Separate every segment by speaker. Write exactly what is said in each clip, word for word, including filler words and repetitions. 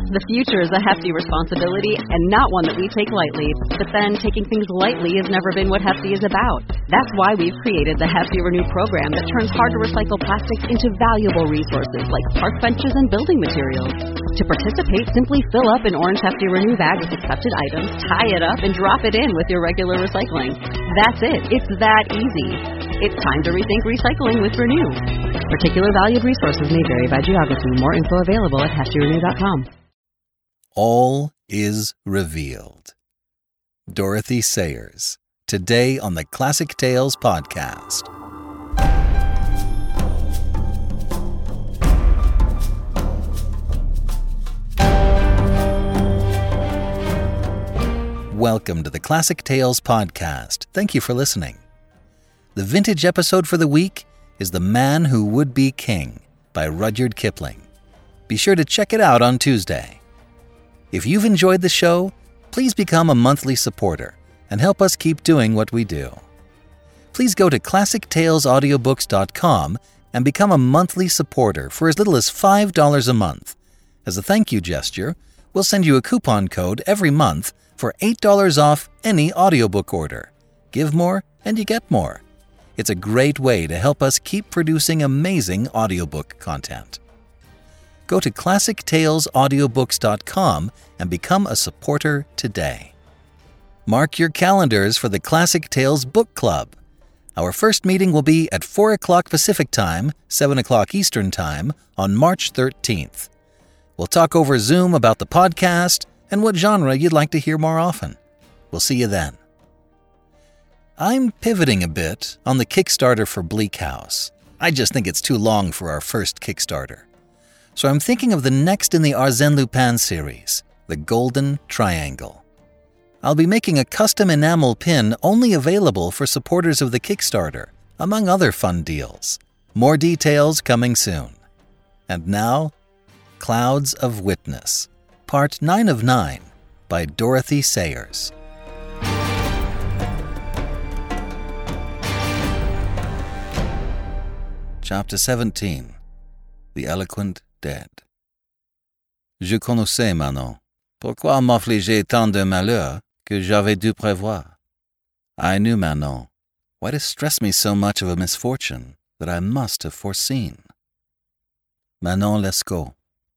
Speaker 1: The future is a hefty responsibility and not one that we take lightly. But then, taking things lightly has never been what Hefty is about. That's why we've created the Hefty Renew program that turns hard-to-recycle plastics into valuable resources like park benches and building materials. To participate, simply fill up an orange Hefty Renew bag with accepted items, tie it up, and drop it in with your regular recycling. That's it. It's that easy. It's time to rethink recycling with Renew. Particular valued resources may vary by geography. More info available at hefty renew dot com.
Speaker 2: All is revealed. Dorothy Sayers, today on the Classic Tales podcast. Welcome to the Classic Tales podcast. Thank you for listening. The vintage episode for the week is The Man Who Would Be King by Rudyard Kipling. Be sure to check it out on Tuesday. If you've enjoyed the show, please become a monthly supporter and help us keep doing what we do. Please go to classic tales audiobooks dot com and become a monthly supporter for as little as five dollars a month. As a thank you gesture, we'll send you a coupon code every month for eight dollars off any audiobook order. Give more and you get more. It's a great way to help us keep producing amazing audiobook content. Go to classic tales audiobooks dot com and become a supporter today. Mark your calendars for the Classic Tales Book Club. Our first meeting will be at four o'clock Pacific Time, seven o'clock Eastern Time on March thirteenth. We'll talk over Zoom about the podcast and what genre you'd like to hear more often. We'll see you then. I'm pivoting a bit on the Kickstarter for Bleak House. I just think it's too long for our first Kickstarter. So I'm thinking of the next in the Arsène Lupin series, The Golden Triangle. I'll be making a custom enamel pin only available for supporters of the Kickstarter, among other fun deals. More details coming soon. And now, Clouds of Witness, Part nine of nine, by Dorothy Sayers. Chapter seventeen. The Eloquent Dead. Je connaissais Manon. Pourquoi m'affliger tant de malheur que j'avais dû prévoir? I knew Manon. Why distress me so much of a misfortune that I must have foreseen? Manon Lescaut.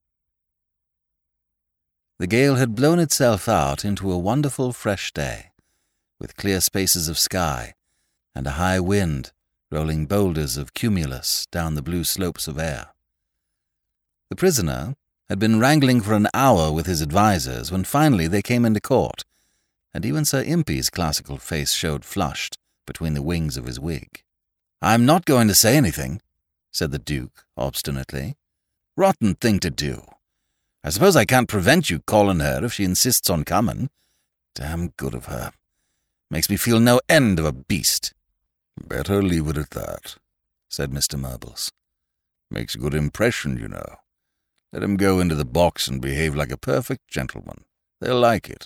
Speaker 2: The gale had blown itself out into a wonderful fresh day, with clear spaces of sky and a high wind rolling boulders of cumulus down the blue slopes of air. The prisoner had been wrangling for an hour with his advisers when finally they came into court, and even Sir Impey's classical face showed flushed between the wings of his wig. "I'm not going to say anything," said the Duke obstinately. "Rotten thing to do. I suppose I can't prevent you calling her if she insists on coming. Damn good of her. Makes me feel no end of a beast." "Better leave it at that," said Mister Murbles. "Makes a good impression, you know. Let him go into the box and behave like a perfect gentleman. They'll like it."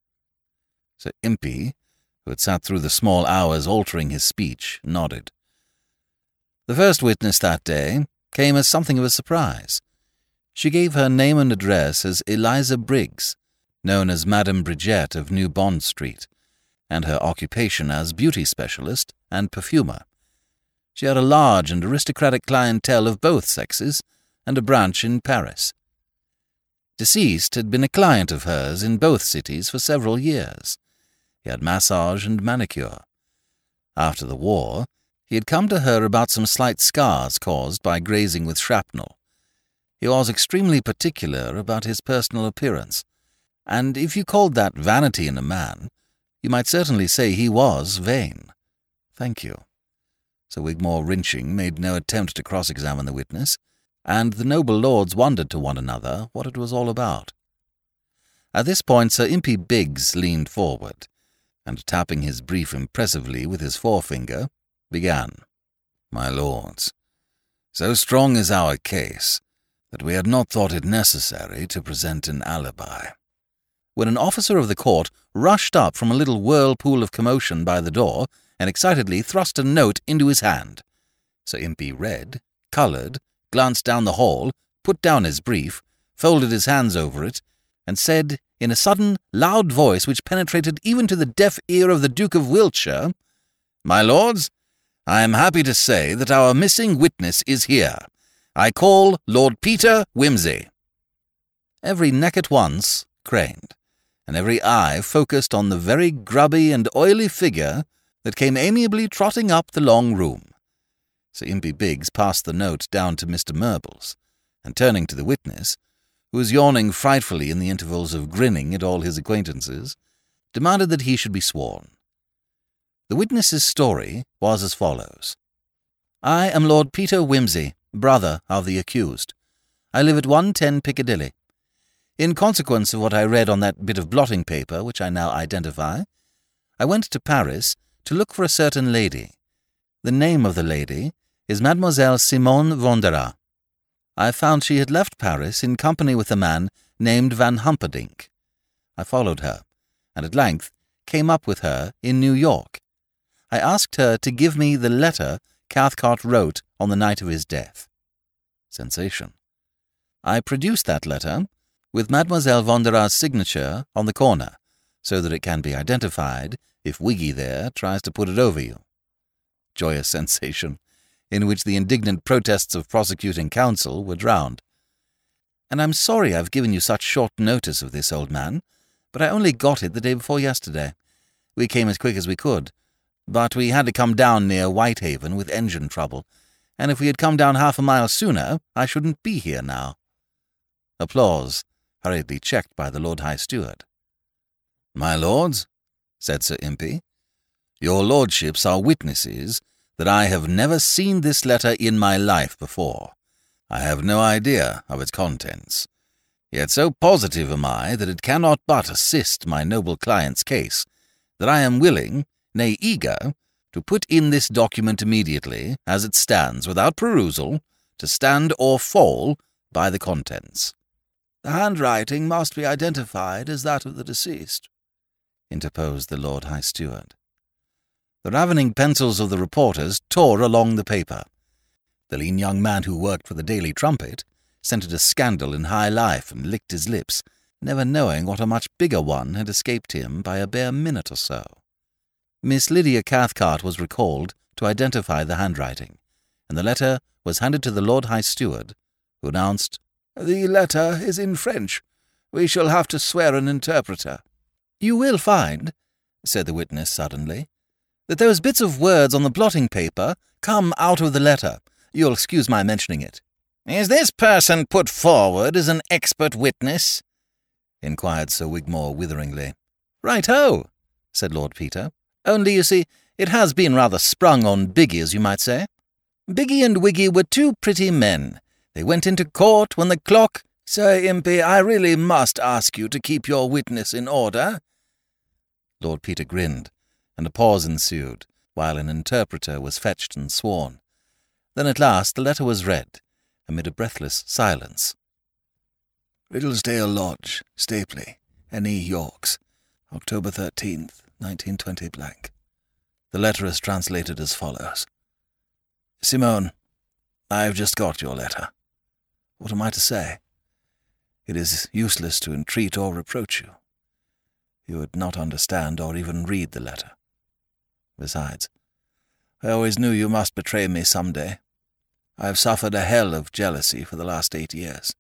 Speaker 2: Sir Impey, who had sat through the small hours altering his speech, nodded. The first witness that day came as something of a surprise. She gave her name and address as Eliza Briggs, known as Madame Bridget of New Bond Street, and her occupation as beauty specialist and perfumer. She had a large and aristocratic clientele of both sexes, and a branch in Paris. Deceased had been a client of hers in both cities for several years. He had massage and manicure. After the war, he had come to her about some slight scars caused by grazing with shrapnel. He was extremely particular about his personal appearance, and if you called that vanity in a man, you might certainly say he was vain. "Thank you." Sir Wigmore Wrinching made no attempt to cross-examine the witness, and the noble lords wondered to one another what it was all about. At this point Sir Impey Biggs leaned forward, and tapping his brief impressively with his forefinger, began. "My lords, so strong is our case that we had not thought it necessary to present an alibi." When an officer of the court rushed up from a little whirlpool of commotion by the door and excitedly thrust a note into his hand. Sir Impey read, coloured, glanced down the hall, put down his brief, folded his hands over it, and said in a sudden, loud voice which penetrated even to the deaf ear of the Duke of Wiltshire, "My lords, I am happy to say that our missing witness is here. I call Lord Peter Wimsey." Every neck at once craned, and every eye focused on the very grubby and oily figure that came amiably trotting up the long room. Sir Impey Biggs passed the note down to Mister Murbles, and turning to the witness, who was yawning frightfully in the intervals of grinning at all his acquaintances, demanded that he should be sworn. The witness's story was as follows. "I am Lord Peter Wimsey, brother of the accused. I live at one ten Piccadilly. In consequence of what I read on that bit of blotting paper which I now identify, I went to Paris to look for a certain lady. The name of the lady is Mademoiselle Simone Vonderat. I found she had left Paris in company with a man named Van Humperdinck. I followed her, and at length came up with her in New York. I asked her to give me the letter Cathcart wrote on the night of his death." Sensation. "I produced that letter, with Mademoiselle Vonderat's signature on the corner, so that it can be identified if Wiggy there tries to put it over you." Joyous sensation, in which the indignant protests of prosecuting counsel were drowned. "And I'm sorry I've given you such short notice of this, old man, but I only got it the day before yesterday. We came as quick as we could, but we had to come down near Whitehaven with engine trouble, and if we had come down half a mile sooner, I shouldn't be here now." Applause, hurriedly checked by the Lord High Steward. "My lords," said Sir Impey, "your lordships are witnesses that I have never seen this letter in my life before. I have no idea of its contents. Yet so positive am I that it cannot but assist my noble client's case, that I am willing, nay eager, to put in this document immediately, as it stands, without perusal, to stand or fall by the contents." "The handwriting must be identified as that of the deceased," interposed the Lord High Steward. The ravening pencils of the reporters tore along the paper. The lean young man who worked for the Daily Trumpet scented a scandal in high life and licked his lips, never knowing what a much bigger one had escaped him by a bare minute or so. Miss Lydia Cathcart was recalled to identify the handwriting, and the letter was handed to the Lord High Steward, who announced, "The letter is in French. We shall have to swear an interpreter." "You will find," said the witness suddenly, "that those bits of words on the blotting paper come out of the letter. You'll excuse my mentioning it." "Is this person put forward as an expert witness?" inquired Sir Wigmore witheringly. "Right-ho," said Lord Peter. "Only, you see, it has been rather sprung on Biggy, as you might say. Biggy and Wiggy were two pretty men. They went into court when the clock—" "Sir Impey, I really must ask you to keep your witness in order." Lord Peter grinned, and a pause ensued, while an interpreter was fetched and sworn. Then at last the letter was read, amid a breathless silence. "Riddlesdale Lodge, Stapley, N E Yorks, October thirteenth, nineteen twenty blank. The letter is translated as follows. Simone, I have just got your letter. What am I to say? It is useless to entreat or reproach you. You would not understand or even read the letter. Besides, I always knew you must betray me some day. I have suffered a hell of jealousy for the last eight years.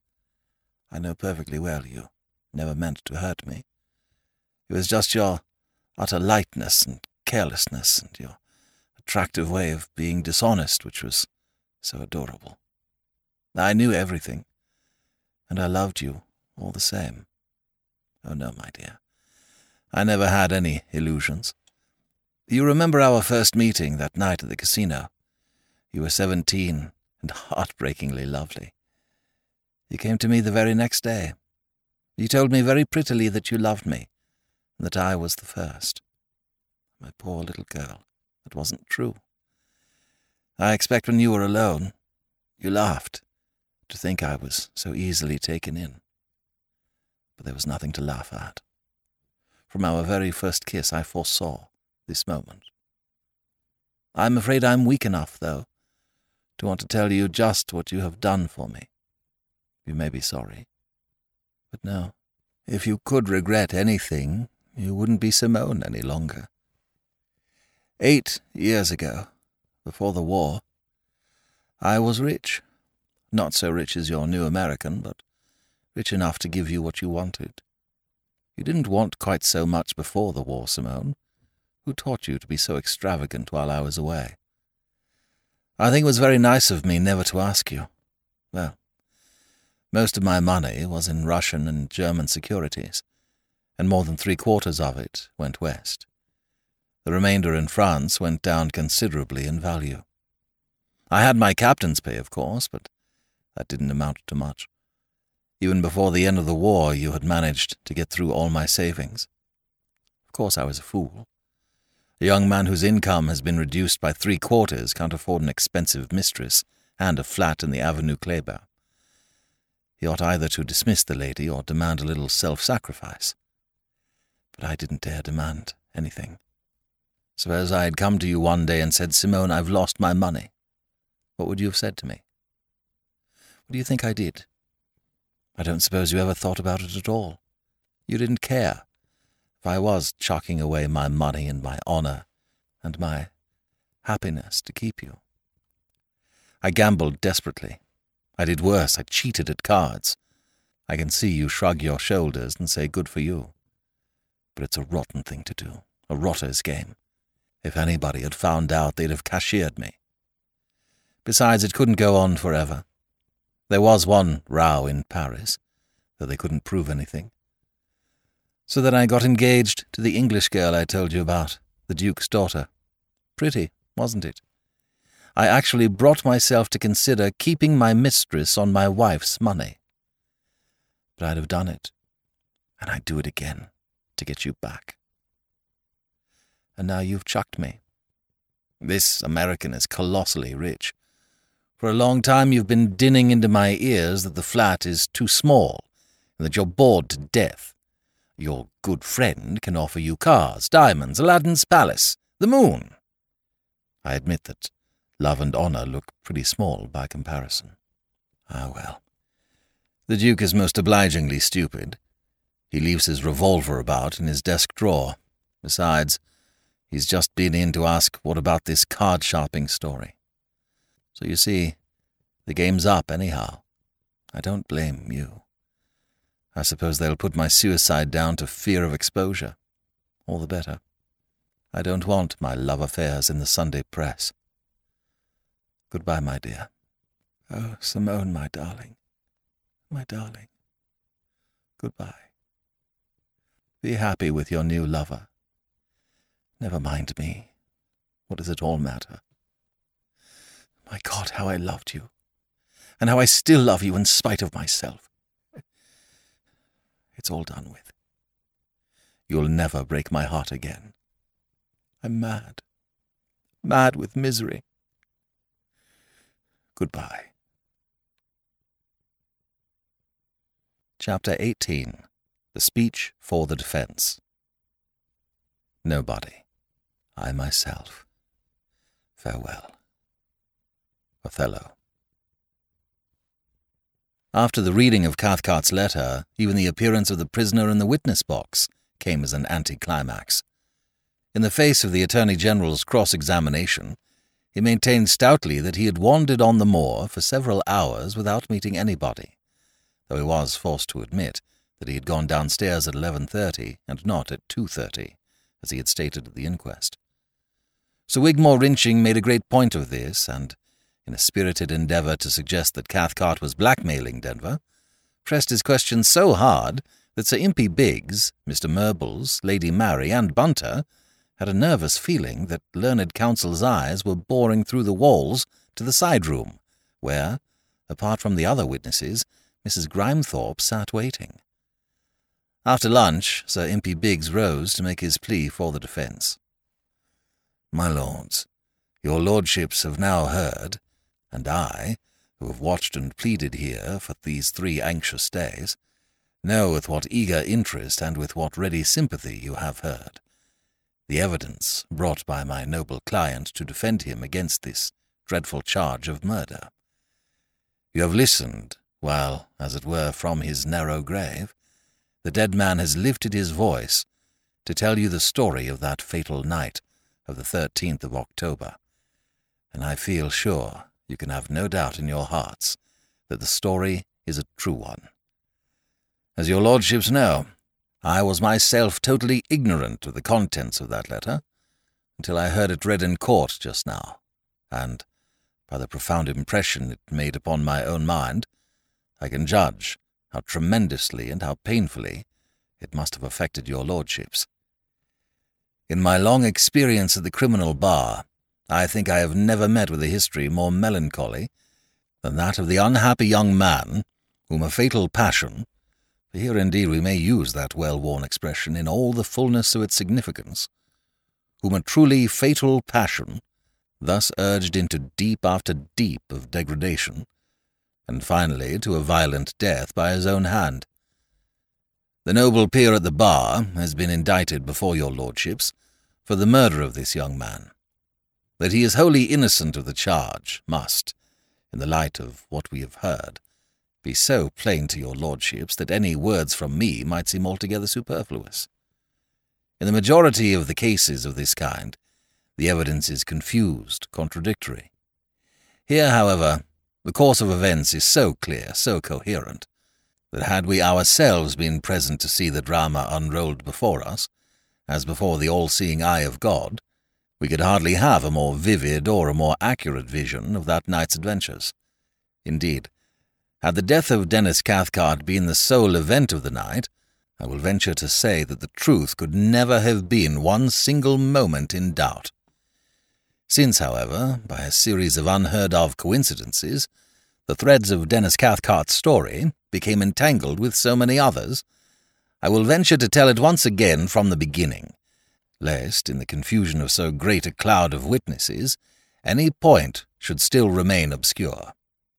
Speaker 2: I know perfectly well you never meant to hurt me. It was just your utter lightness and carelessness and your attractive way of being dishonest which was so adorable. I knew everything, and I loved you all the same. Oh no, my dear, I never had any illusions. You remember our first meeting that night at the casino. You were seventeen and heartbreakingly lovely. You came to me the very next day. You told me very prettily that you loved me, and that I was the first. My poor little girl, that wasn't true. I expect when you were alone, you laughed, to think I was so easily taken in. But there was nothing to laugh at. From our very first kiss I foresaw this moment. I'm afraid I'm weak enough, though, to want to tell you just what you have done for me. You may be sorry, But no, if you could regret anything, you wouldn't be Simone any longer. Eight years ago, before the war, I was rich. Not so rich as your new American, but rich enough to give you what you wanted. You didn't want quite so much before the war, Simone. Who taught you to be so extravagant while I was away? I think it was very nice of me never to ask you. Well, most of my money was in Russian and German securities, and more than three-quarters of it went west. The remainder in France went down considerably in value. I had my captain's pay, of course, but that didn't amount to much. Even before the end of the war, you had managed to get through all my savings. Of course I was a fool. A young man whose income has been reduced by three-quarters can't afford an expensive mistress and a flat in the Avenue Kléber. He ought either to dismiss the lady or demand a little self-sacrifice. But I didn't dare demand anything. Suppose I had come to you one day and said, Simone, I've lost my money. What would you have said to me? What do you think I did? I don't suppose you ever thought about it at all. You didn't care if I was chucking away my money and my honor and my happiness to keep you. I gambled desperately. I did worse, I cheated at cards. I can see you shrug your shoulders and say good for you. But it's a rotten thing to do, a rotter's game. If anybody had found out, they'd have cashiered me. Besides, it couldn't go on forever. There was one row in Paris, though they couldn't prove anything. So then I got engaged to the English girl I told you about, the Duke's daughter. Pretty, wasn't it? I actually brought myself to consider keeping my mistress on my wife's money. But I'd have done it, and I'd do it again, to get you back. And now you've chucked me. This American is colossally rich. For a long time you've been dinning into my ears that the flat is too small and that you're bored to death. Your good friend can offer you cars, diamonds, Aladdin's palace, the moon. I admit that love and honor look pretty small by comparison. Ah, well. The Duke is most obligingly stupid. He leaves his revolver about in his desk drawer. Besides, he's just been in to ask what about this card-sharping story. So you see, the game's up anyhow. I don't blame you. I suppose they'll put my suicide down to fear of exposure. All the better. I don't want my love affairs in the Sunday press. Goodbye, my dear. Oh, Simone, my darling. My darling. Goodbye. Be happy with your new lover. Never mind me. What does it all matter? My God, how I loved you, and how I still love you in spite of myself. It's all done with. You'll never break my heart again. I'm mad, mad with misery. Goodbye. Chapter eighteen. The Speech for the Defense. Nobody. I myself. Farewell. Othello. After the reading of Cathcart's letter, even the appearance of the prisoner in the witness box came as an anticlimax. In the face of the Attorney General's cross-examination, he maintained stoutly that he had wandered on the moor for several hours without meeting anybody, though he was forced to admit that he had gone downstairs at eleven thirty and not at two thirty, as he had stated at the inquest. Sir Wigmore Wrinching made a great point of this, and, in a spirited endeavour to suggest that Cathcart was blackmailing Denver, pressed his question so hard that Sir Impey Biggs, Mister Murbles, Lady Mary, and Bunter had a nervous feeling that learned counsel's eyes were boring through the walls to the side-room, where, apart from the other witnesses, Missus Grimethorpe sat waiting. After lunch, Sir Impey Biggs rose to make his plea for the defence. My lords, your lordships have now heard, and I, who have watched and pleaded here for these three anxious days, know with what eager interest and with what ready sympathy you have heard the evidence brought by my noble client to defend him against this dreadful charge of murder. You have listened, while, as it were, from his narrow grave, the dead man has lifted his voice to tell you the story of that fatal night of the thirteenth of October, and I feel sure you can have no doubt in your hearts that the story is a true one. As your lordships know, I was myself totally ignorant of the contents of that letter until I heard it read in court just now, and, by the profound impression it made upon my own mind, I can judge how tremendously and how painfully it must have affected your lordships. In my long experience at the criminal bar, I think I have never met with a history more melancholy than that of the unhappy young man whom a fatal passion, for here indeed we may use that well-worn expression in all the fullness of its significance, whom a truly fatal passion thus urged into deep after deep of degradation, and finally to a violent death by his own hand. The noble peer at the bar has been indicted before your lordships for the murder of this young man. That he is wholly innocent of the charge must, in the light of what we have heard, be so plain to your lordships that any words from me might seem altogether superfluous. In the majority of the cases of this kind, the evidence is confused, contradictory. Here, however, the course of events is so clear, so coherent, that had we ourselves been present to see the drama unrolled before us, as before the all-seeing eye of God, we could hardly have a more vivid or a more accurate vision of that night's adventures. Indeed, had the death of Dennis Cathcart been the sole event of the night, I will venture to say that the truth could never have been one single moment in doubt. Since, however, by a series of unheard-of coincidences, the threads of Dennis Cathcart's story became entangled with so many others, I will venture to tell it once again from the beginning, lest, in the confusion of so great a cloud of witnesses, any point should still remain obscure.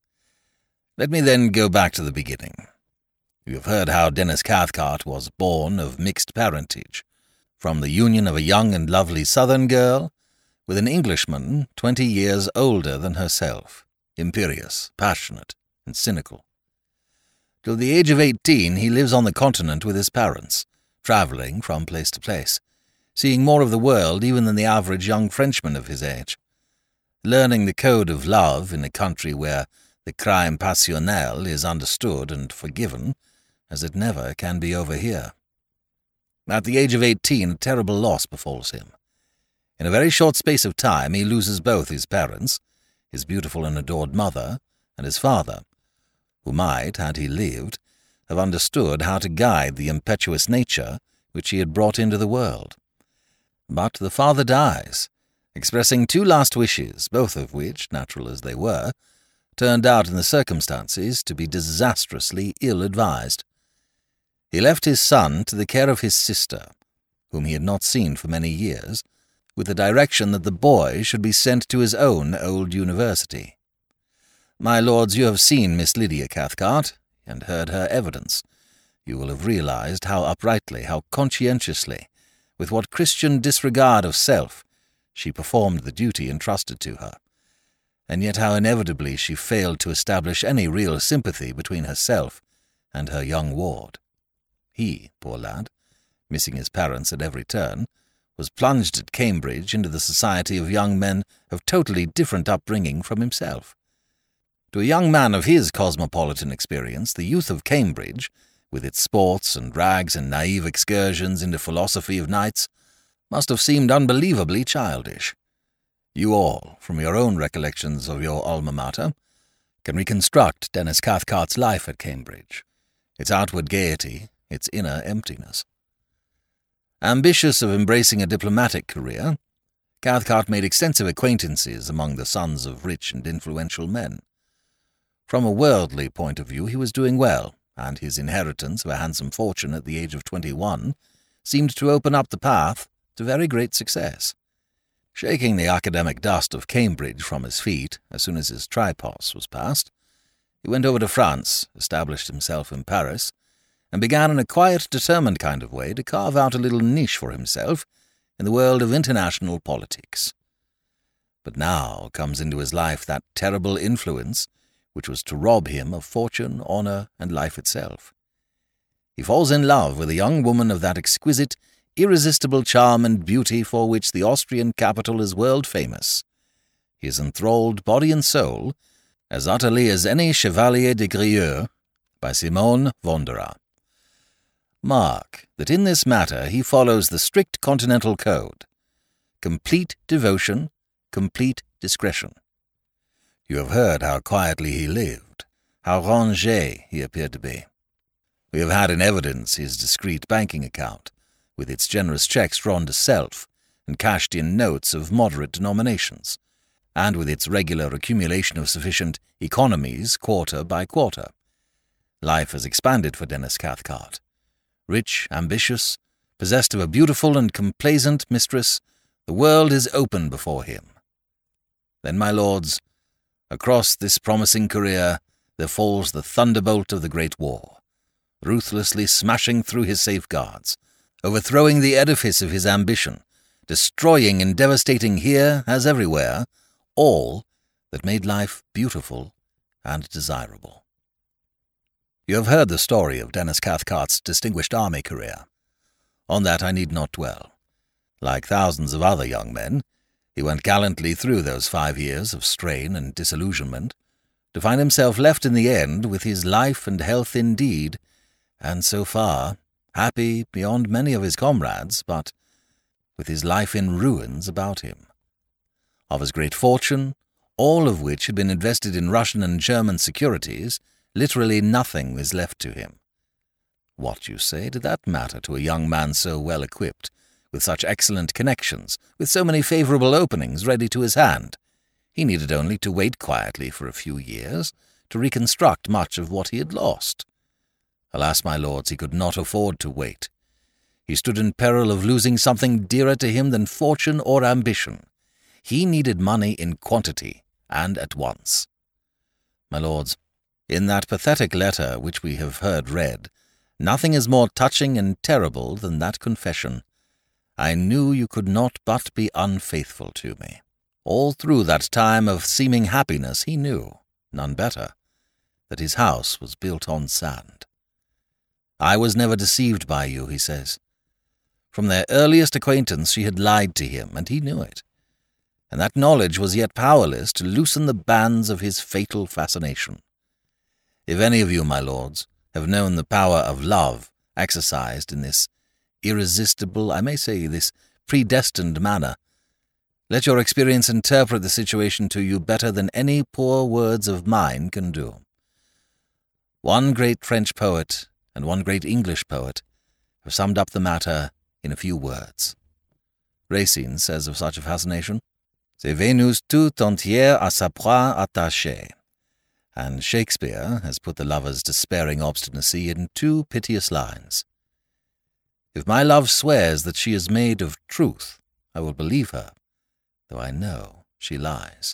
Speaker 2: Let me then go back to the beginning. You have heard how Dennis Cathcart was born of mixed parentage, from the union of a young and lovely southern girl with an Englishman twenty years older than herself, imperious, passionate, and cynical. Till the age of eighteen he lives on the continent with his parents, travelling from place to place, seeing more of the world even than the average young Frenchman of his age, learning the code of love in a country where the crime passionnel is understood and forgiven, as it never can be over here. At the age of eighteen, a terrible loss befalls him. In a very short space of time he loses both his parents, his beautiful and adored mother, and his father, who might, had he lived, have understood how to guide the impetuous nature which he had brought into the world. But the father dies, expressing two last wishes, both of which, natural as they were, turned out in the circumstances to be disastrously ill-advised. He left his son to the care of his sister, whom he had not seen for many years, with the direction that the boy should be sent to his own old university. My lords, you have seen Miss Lydia Cathcart, and heard her evidence. You will have realized how uprightly, how conscientiously, with what Christian disregard of self, she performed the duty entrusted to her, and yet how inevitably she failed to establish any real sympathy between herself and her young ward. He, poor lad, missing his parents at every turn, was plunged at Cambridge into the society of young men of totally different upbringing from himself. To a young man of his cosmopolitan experience, the youth of Cambridge, with its sports and rags and naive excursions into philosophy of nights, must have seemed unbelievably childish. You all, from your own recollections of your alma mater, can reconstruct Dennis Cathcart's life at Cambridge, its outward gaiety, its inner emptiness. Ambitious of embracing a diplomatic career, Cathcart made extensive acquaintances among the sons of rich and influential men. From a worldly point of view he was doing well, and his inheritance of a handsome fortune at the age of twenty-one seemed to open up the path to very great success. Shaking the academic dust of Cambridge from his feet as soon as his tripos was passed, he went over to France, established himself in Paris, and began in a quiet, determined kind of way to carve out a little niche for himself in the world of international politics. But now comes into his life that terrible influence which was to rob him of fortune, honour, and life itself. he falls in love with a young woman of that exquisite, irresistible charm and beauty for which the Austrian capital is world famous. He is enthralled body and soul, as utterly as any Chevalier de Grieux, by Simone Wanderer. Mark that in this matter he follows the strict continental code. Complete devotion, complete discretion. You have heard how quietly he lived, how rangé he appeared to be. We have had in evidence his discreet banking account, with its generous cheques drawn to self and cashed in notes of moderate denominations, and with its regular accumulation of sufficient economies quarter by quarter. Life has expanded for Denis Cathcart. Rich, ambitious, possessed of a beautiful and complaisant mistress, the world is open before him. Then, my lords, across this promising career there falls the thunderbolt of the Great War, ruthlessly smashing through his safeguards, overthrowing the edifice of his ambition, destroying and devastating here, as everywhere, all that made life beautiful and desirable. You have heard the story of Denis Cathcart's distinguished army career. On that I need not dwell. Like thousands of other young men, he went gallantly through those five years of strain and disillusionment, to find himself left in the end with his life and health indeed, and so far happy beyond many of his comrades, but with his life in ruins about him. Of his great fortune, all of which had been invested in Russian and German securities, literally nothing was left to him. What, you say, did that matter to a young man so well equipped, with such excellent connections, with so many favourable openings ready to his hand? He needed only to wait quietly for a few years to reconstruct much of what he had lost. Alas, my lords, he could not afford to wait. He stood in peril of losing something dearer to him than fortune or ambition. He needed money in quantity, and at once. My lords, in that pathetic letter which we have heard read, nothing is more touching and terrible than that confession. I knew you could not but be unfaithful to me. All through that time of seeming happiness he knew, none better, that his house was built on sand. I was never deceived by you, he says. From their earliest acquaintance she had lied to him, and he knew it. And that knowledge was yet powerless to loosen the bands of his fatal fascination. If any of you, my lords, have known the power of love exercised in this irresistible, I may say this predestined manner, let your experience interpret the situation to you better than any poor words of mine can do. One great French poet and one great English poet have summed up the matter in a few words. Racine says of such a fascination, "C'est Vénus tout entière à sa proie attachée," and Shakespeare has put the lover's despairing obstinacy in two piteous lines. If my love swears that she is made of truth, I will believe her, though I know she lies.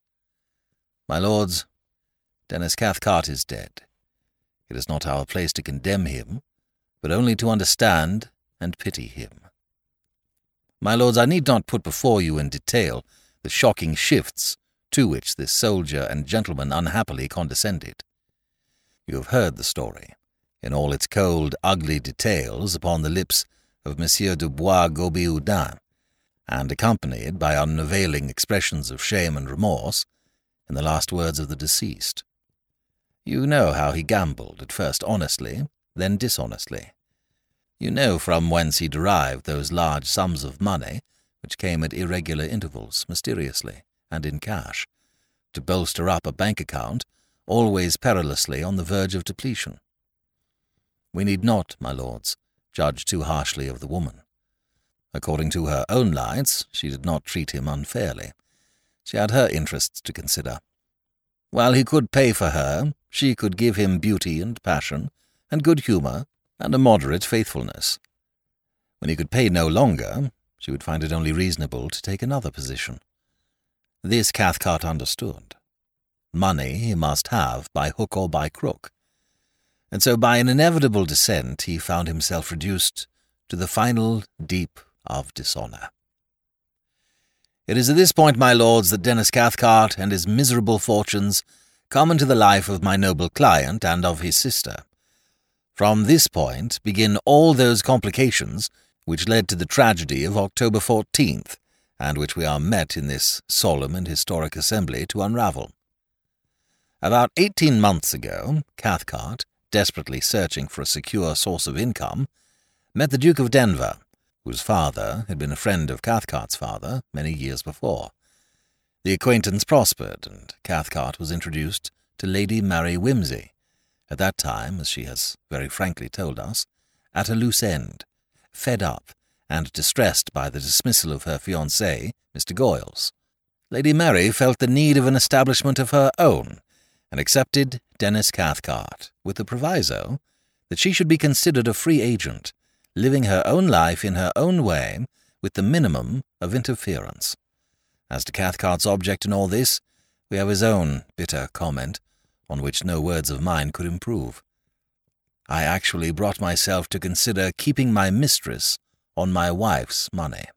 Speaker 2: My lords, Denis Cathcart is dead. It is not our place to condemn him, but only to understand and pity him. My lords, I need not put before you in detail the shocking shifts to which this soldier and gentleman unhappily condescended. You have heard the story, in all its cold, ugly details, upon the lips of Monsieur de Bois-Gobihoudin, and accompanied by unavailing expressions of shame and remorse in the last words of the deceased. You know how he gambled, at first honestly, then dishonestly. You know from whence he derived those large sums of money which came at irregular intervals, mysteriously, and in cash, to bolster up a bank account always perilously on the verge of depletion. We need not, my lords, judge too harshly of the woman. According to her own lights, she did not treat him unfairly. She had her interests to consider. While he could pay for her, she could give him beauty and passion, and good humour, and a moderate faithfulness. When he could pay no longer, she would find it only reasonable to take another position. This Cathcart understood. Money he must have by hook or by crook, and so by an inevitable descent he found himself reduced to the final deep of dishonour. It is at this point, my lords, that Denis Cathcart and his miserable fortunes come into the life of my noble client and of his sister. From this point begin all those complications which led to the tragedy of October fourteenth, and which we are met in this solemn and historic assembly to unravel. About eighteen months ago, Cathcart, desperately searching for a secure source of income, met the Duke of Denver, whose father had been a friend of Cathcart's father many years before. The acquaintance prospered, and Cathcart was introduced to Lady Mary Wimsey, at that time, as she has very frankly told us, at a loose end, fed up and distressed by the dismissal of her fiancé, Mister Goyles. Lady Mary felt the need of an establishment of her own, and accepted Dennis Cathcart, with the proviso that she should be considered a free agent, living her own life in her own way, with the minimum of interference. As to Cathcart's object in all this, we have his own bitter comment, on which no words of mine could improve. I actually brought myself to consider keeping my mistress on my wife's money.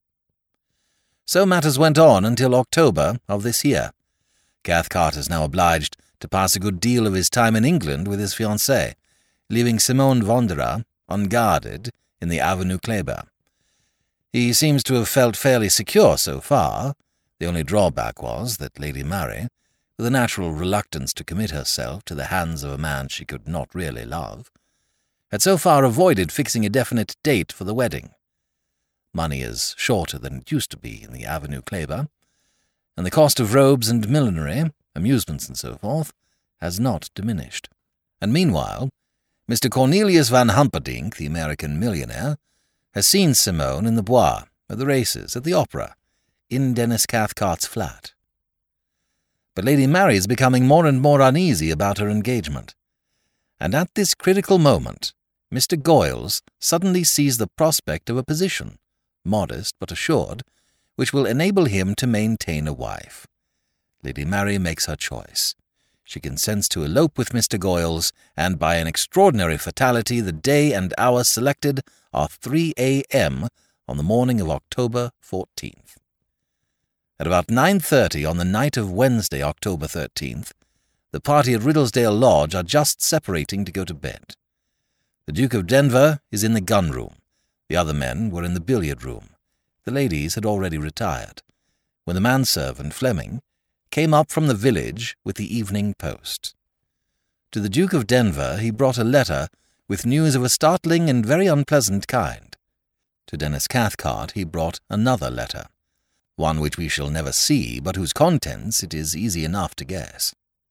Speaker 2: So matters went on until October of this year. Cathcart is now obliged to pass a good deal of his time in England with his fiancée, leaving Simone Wanderer unguarded in the Avenue Kléber. He seems to have felt fairly secure so far. The only drawback was that Lady Mary, with a natural reluctance to commit herself to the hands of a man she could not really love, had so far avoided fixing a definite date for the wedding. Money is shorter than it used to be in the Avenue Kléber, and the cost of robes and millinery, amusements and so forth, has not diminished. And meanwhile, Mister Cornelius Van Humperdinck, the American millionaire, has seen Simone in the Bois, at the races, at the opera, in Dennis Cathcart's flat. But Lady Mary is becoming more and more uneasy about her engagement, and at this critical moment Mister Goyles suddenly sees the prospect of a position, modest but assured, which will enable him to maintain a wife. Lady Mary makes her choice. She consents to elope with Mister Goyles, and by an extraordinary fatality the day and hour selected are three a m on the morning of October fourteenth. At about nine thirty on the night of Wednesday, October thirteenth, the party at Riddlesdale Lodge are just separating to go to bed. The Duke of Denver is in the gun-room. The other men were in the billiard-room. The ladies had already retired, when the manservant, Fleming, came up from the village with the evening post. To the Duke of Denver he brought a letter with news of a startling and very unpleasant kind. To Dennis Cathcart he brought another letter, one which we shall never see, but whose contents it is easy enough to guess.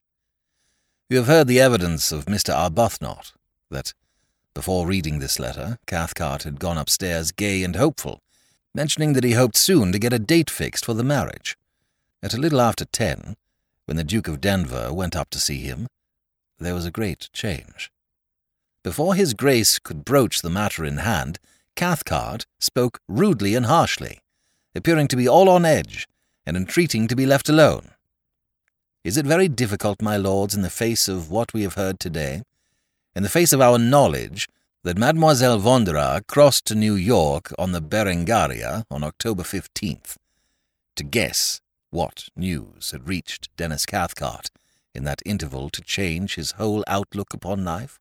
Speaker 2: You have heard the evidence of Mister Arbuthnot, that, before reading this letter, Cathcart had gone upstairs gay and hopeful, mentioning that he hoped soon to get a date fixed for the marriage. At a little after ten, when the Duke of Denver went up to see him, there was a great change. Before his Grace could broach the matter in hand, Cathcart spoke rudely and harshly, appearing to be all on edge, and entreating to be left alone. Is it very difficult, my lords, in the face of what we have heard today, in the face of our knowledge that Mademoiselle Wanderer crossed to New York on the Berengaria on October fifteenth, to guess what news had reached Dennis Cathcart in that interval to change his whole outlook upon life?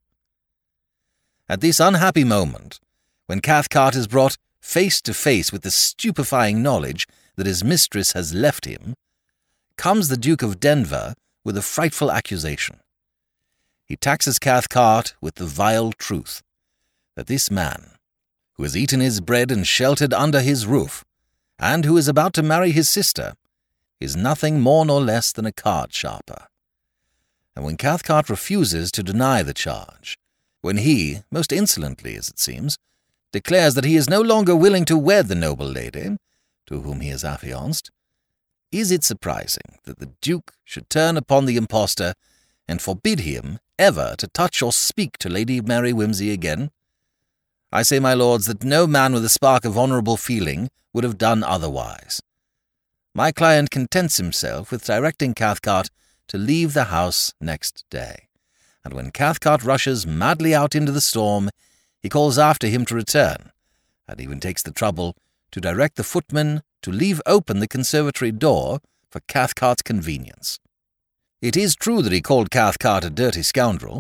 Speaker 2: At this unhappy moment, when Cathcart is brought face to face with the stupefying knowledge that his mistress has left him, comes the Duke of Denver with a frightful accusation. He taxes Cathcart with the vile truth that this man, who has eaten his bread and sheltered under his roof, and who is about to marry his sister, is nothing more nor less than a card-sharper. And when Cathcart refuses to deny the charge, when he, most insolently as it seems, declares that he is no longer willing to wed the noble lady, to whom he is affianced, is it surprising that the Duke should turn upon the impostor and forbid him ever to touch or speak to Lady Mary Wimsey again? I say, my lords, that no man with a spark of honourable feeling would have done otherwise. My client contents himself with directing Cathcart to leave the house next day, and when Cathcart rushes madly out into the storm, he calls after him to return, and even takes the trouble to direct the footman to leave open the conservatory door for Cathcart's convenience. It is true that he called Cathcart a dirty scoundrel,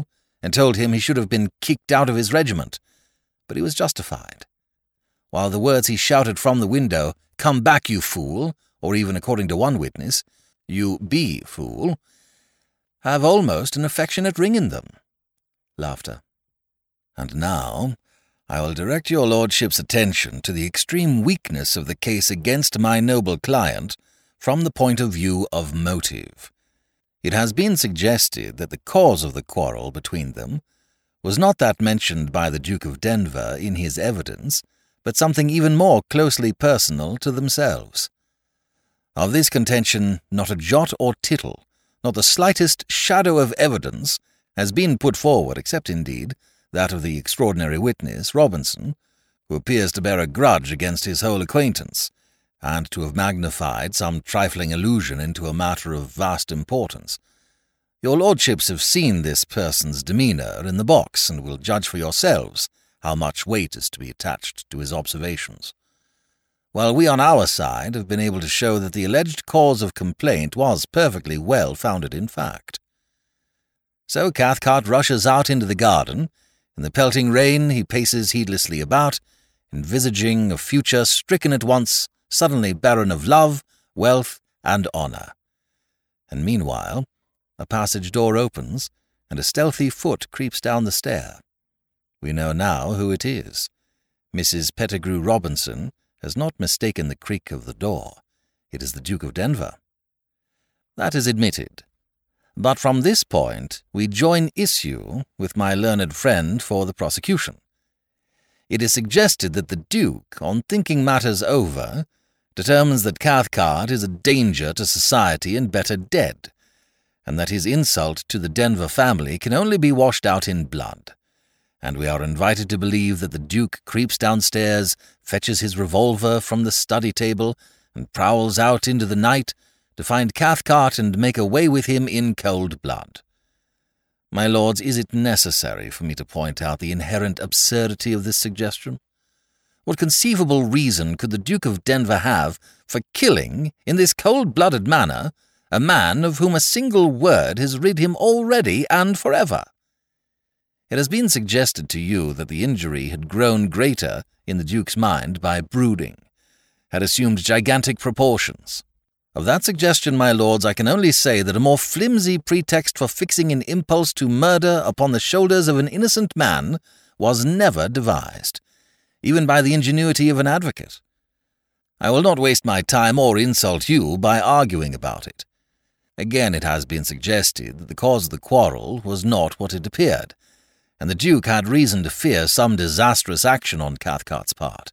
Speaker 2: and told him he should have been kicked out of his regiment, but he was justified. While the words he shouted from the window, "Come back, you fool," or even, according to one witness, "You be fool," have almost an affectionate ring in them. Laughter. And now I will direct your lordship's attention to the extreme weakness of the case against my noble client from the point of view of motive. It has been suggested that the cause of the quarrel between them was not that mentioned by the Duke of Denver in his evidence, but something even more closely personal to themselves. Of this contention not a jot or tittle, not the slightest shadow of evidence, has been put forward, except, indeed, that of the extraordinary witness, Robinson, who appears to bear a grudge against his whole acquaintance, and to have magnified some trifling allusion into a matter of vast importance. Your lordships have seen this person's demeanour in the box, and will judge for yourselves how much weight is to be attached to his observations. While we on our side have been able to show that the alleged cause of complaint was perfectly well founded in fact. So Cathcart rushes out into the garden. In the pelting rain he paces heedlessly about, envisaging a future stricken at once, suddenly barren of love, wealth, and honour. And meanwhile a passage door opens, and a stealthy foot creeps down the stair. We know now who it is. Missus Pettigrew Robinson has not mistaken the creak of the door. It is the Duke of Denver. That is admitted. But from this point we join issue with my learned friend for the prosecution. It is suggested that the Duke, on thinking matters over, determines that Cathcart is a danger to society and better dead, and that his insult to the Denver family can only be washed out in blood. And we are invited to believe that the Duke creeps downstairs, fetches his revolver from the study table, and prowls out into the night to find Cathcart and make away with him in cold blood. My lords, is it necessary for me to point out the inherent absurdity of this suggestion? What conceivable reason could the Duke of Denver have for killing, in this cold-blooded manner, a man of whom a single word has rid him already and forever? It has been suggested to you that the injury had grown greater in the Duke's mind by brooding, had assumed gigantic proportions. Of that suggestion, my lords, I can only say that a more flimsy pretext for fixing an impulse to murder upon the shoulders of an innocent man was never devised, even by the ingenuity of an advocate. I will not waste my time or insult you by arguing about it. Again, it has been suggested that the cause of the quarrel was not what it appeared, and the Duke had reason to fear some disastrous action on Cathcart's part.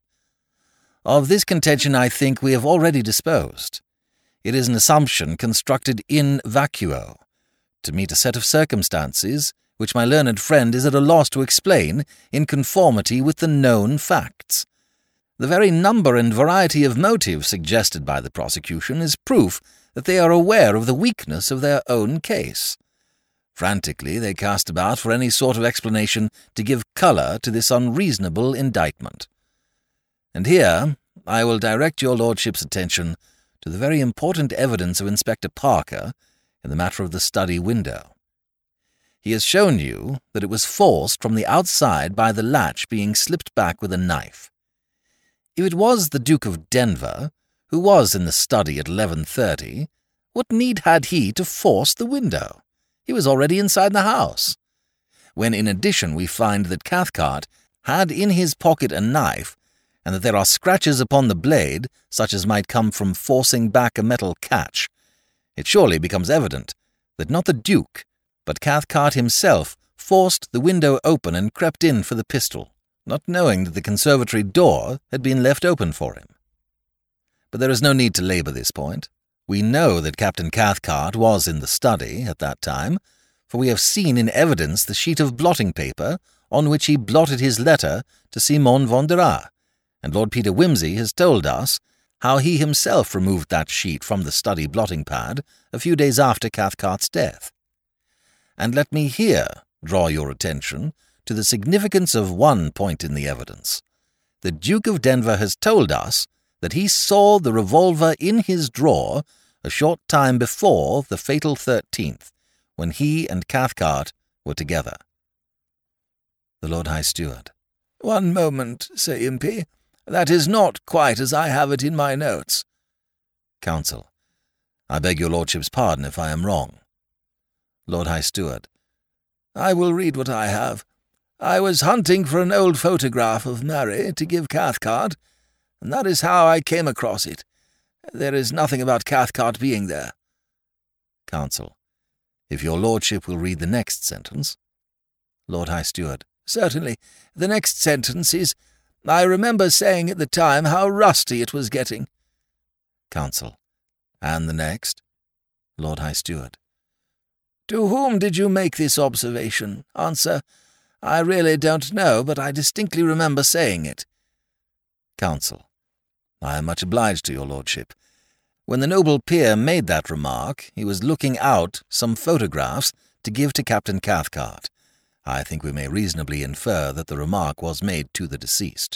Speaker 2: Of this contention I think we have already disposed. It is an assumption constructed in vacuo, to meet a set of circumstances which my learned friend is at a loss to explain in conformity with the known facts. The very number and variety of motives suggested by the prosecution is proof that they are aware of the weakness of their own case. Frantically they cast about for any sort of explanation to give colour to this unreasonable indictment. And here I will direct your lordship's attention to the very important evidence of Inspector Parker in the matter of the study window. He has shown you that it was forced from the outside by the latch being slipped back with a knife. If it was the Duke of Denver, who was in the study at eleven thirty, what need had he to force the window? He was already inside the house. When in addition we find that Cathcart had in his pocket a knife, and that there are scratches upon the blade, such as might come from forcing back a metal catch, it surely becomes evident that not the Duke, but Cathcart himself forced the window open and crept in for the pistol, not knowing that the conservatory door had been left open for him. But there is no need to labour this point. We know that Captain Cathcart was in the study at that time, for we have seen in evidence the sheet of blotting paper on which he blotted his letter to Simon von der Aa, and Lord Peter Wimsey has told us how he himself removed that sheet from the study blotting pad a few days after Cathcart's death. And let me here draw your attention to the significance of one point in the evidence. The Duke of Denver has told us that he saw the revolver in his drawer a short time before the fatal thirteenth, when he and Cathcart were together. The Lord High Steward.
Speaker 3: One moment, Sir Impey. That is not quite as I have it in my notes.
Speaker 2: Counsel. I beg your lordship's pardon if I am wrong. Lord High Steward.
Speaker 3: I will read what I have. I was hunting for an old photograph of Mary to give Cathcart, and that is how I came across it. There is nothing about Cathcart being there.
Speaker 2: Counsel. If your lordship will read the next sentence.
Speaker 3: Lord High Steward. Certainly. The next sentence is, I remember saying at the time how rusty it was getting.
Speaker 2: Counsel. And the next?
Speaker 3: Lord High Steward. To whom did you make this observation? Answer. I really don't know, but I distinctly remember saying it.
Speaker 2: Counsel. I am much obliged to your lordship. When the noble peer made that remark, he was looking out some photographs to give to Captain Cathcart. I think we may reasonably infer that the remark was made to the deceased.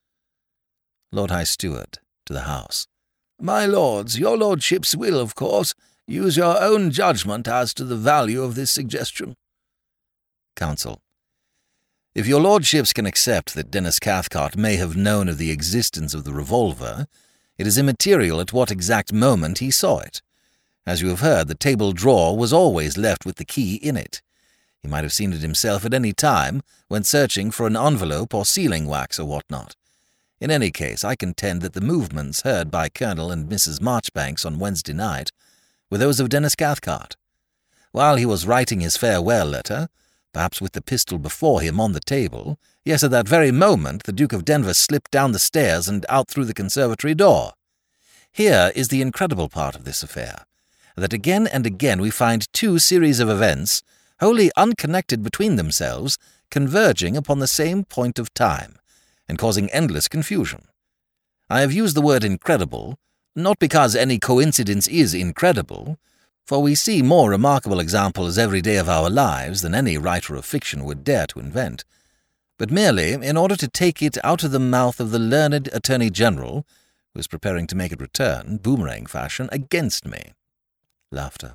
Speaker 3: Lord High Steward, to the House. My lords, your lordships will, of course, use your own judgment as to the value of this suggestion.
Speaker 2: Counsel. If your lordships can accept that Dennis Cathcart may have known of the existence of the revolver, it is immaterial at what exact moment he saw it. As you have heard, the table drawer was always left with the key in it. He might have seen it himself at any time when searching for an envelope or sealing wax or what not. In any case, I contend that the movements heard by Colonel and Missus Marchbanks on Wednesday night were those of Dennis Cathcart. While he was writing his farewell letter, perhaps with the pistol before him on the table, yes, at that very moment the Duke of Denver slipped down the stairs and out through the conservatory door. Here is the incredible part of this affair, that again and again we find two series of events, wholly unconnected between themselves, converging upon the same point of time, and causing endless confusion. I have used the word incredible, not because any coincidence is incredible, for we see more remarkable examples every day of our lives than any writer of fiction would dare to invent, but merely in order to take it out of the mouth of the learned Attorney General, who is preparing to make it return, boomerang fashion, against me. Laughter.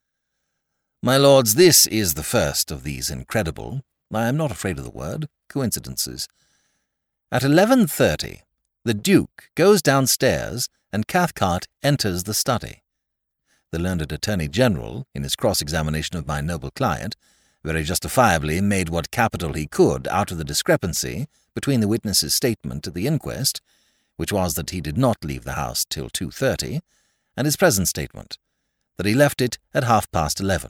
Speaker 2: My lords, this is the first of these incredible, I am not afraid of the word, coincidences. At eleven thirty, the Duke goes downstairs and Cathcart enters the study. The learned Attorney General, in his cross-examination of my noble client, very justifiably made what capital he could out of the discrepancy between the witness's statement at the inquest, which was that he did not leave the house till two thirty, and his present statement, that he left it at half-past eleven.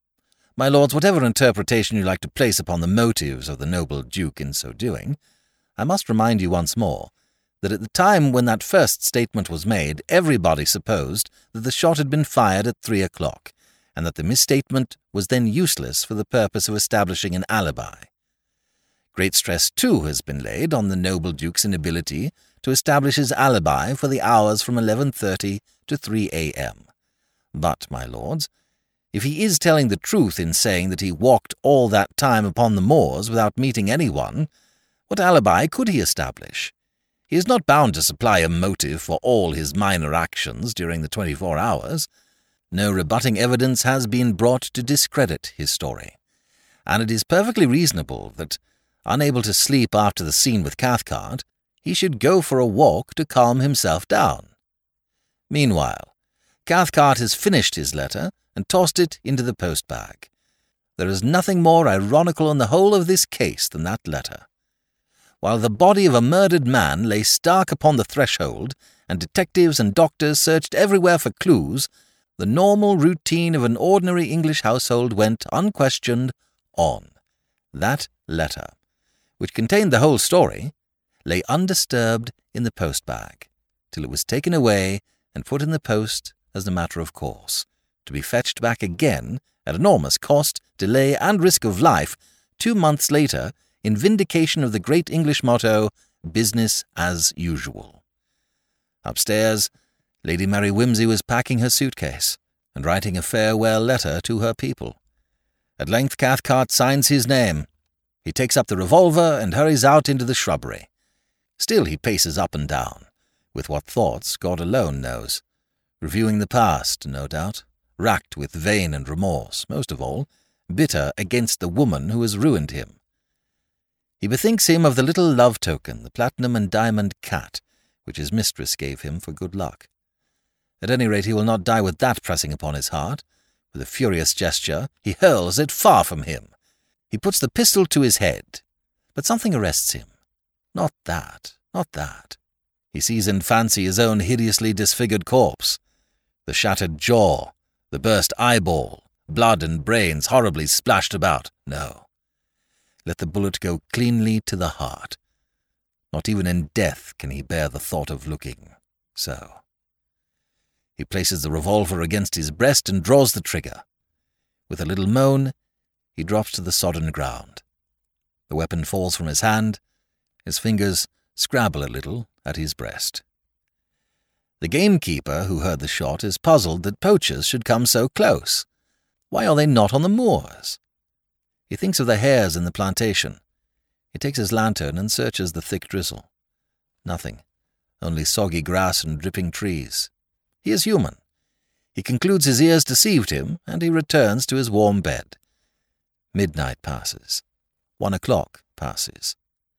Speaker 2: My lords, whatever interpretation you like to place upon the motives of the noble Duke in so doing, I must remind you once more that at the time when that first statement was made, everybody supposed that the shot had been fired at three o'clock, and that the misstatement was then useless for the purpose of establishing an alibi. Great stress, too, has been laid on the noble Duke's inability to establish his alibi for the hours from eleven thirty to three a m But, my lords, if he is telling the truth in saying that he walked all that time upon the moors without meeting anyone, what alibi could he establish? He is not bound to supply a motive for all his minor actions during the twenty-four hours. No rebutting evidence has been brought to discredit his story, and it is perfectly reasonable that, unable to sleep after the scene with Cathcart, he should go for a walk to calm himself down. Meanwhile, Cathcart has finished his letter and tossed it into the post-bag. There is nothing more ironical in the whole of this case than that letter. While the body of a murdered man lay stark upon the threshold, and detectives and doctors searched everywhere for clues, the normal routine of an ordinary English household went, unquestioned, on. That letter, which contained the whole story, lay undisturbed in the post-bag, till it was taken away and put in the post as a matter of course, to be fetched back again, at enormous cost, delay, and risk of life, two months later, in vindication of the great English motto, business as usual. Upstairs, Lady Mary Wimsey was packing her suitcase and writing a farewell letter to her people. At length Cathcart signs his name. He takes up the revolver and hurries out into the shrubbery. Still he paces up and down, with what thoughts God alone knows, reviewing the past, no doubt, racked with vain and remorse, most of all, bitter against the woman who has ruined him. He bethinks him of the little love token, the platinum and diamond cat, which his mistress gave him for good luck. At any rate, he will not die with that pressing upon his heart. With a furious gesture, he hurls it far from him. He puts the pistol to his head, but something arrests him. Not that, not that. He sees in fancy his own hideously disfigured corpse, the shattered jaw, the burst eyeball, blood and brains horribly splashed about. No. Let the bullet go cleanly to the heart. Not even in death can he bear the thought of looking so. He places the revolver against his breast and draws the trigger. With a little moan, he drops to the sodden ground. The weapon falls from his hand. His fingers scrabble a little at his breast. The gamekeeper who heard the shot is puzzled that poachers should come so close. Why are they not on the moors? He thinks of the hares in the plantation. He takes his lantern and searches the thick drizzle. Nothing, only soggy grass and dripping trees. He is human. He concludes his ears deceived him, and he returns to his warm bed. Midnight passes. One o'clock passes.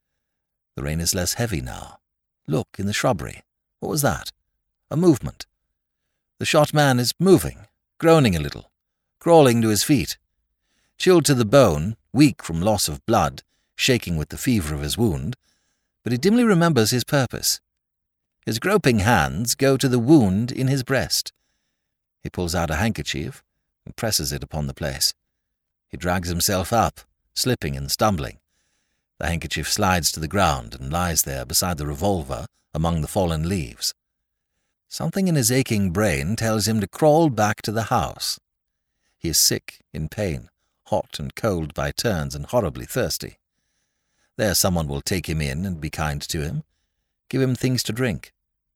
Speaker 2: The rain is less heavy now. Look, in the shrubbery. What was that? A movement. The shot man is moving, groaning a little, crawling to his feet. Chilled to the bone, weak from loss of blood, shaking with the fever of his wound, but he dimly remembers his purpose. His groping hands go to the wound in his breast. He pulls out a handkerchief and presses it upon the place. He drags himself up, slipping and stumbling. The handkerchief slides to the ground and lies there beside the revolver among the fallen leaves. Something in his aching brain tells him to crawl back to the house. He is sick, in pain, hot and cold by turns, and horribly thirsty. There someone will take him in and be kind to him, give him things to drink.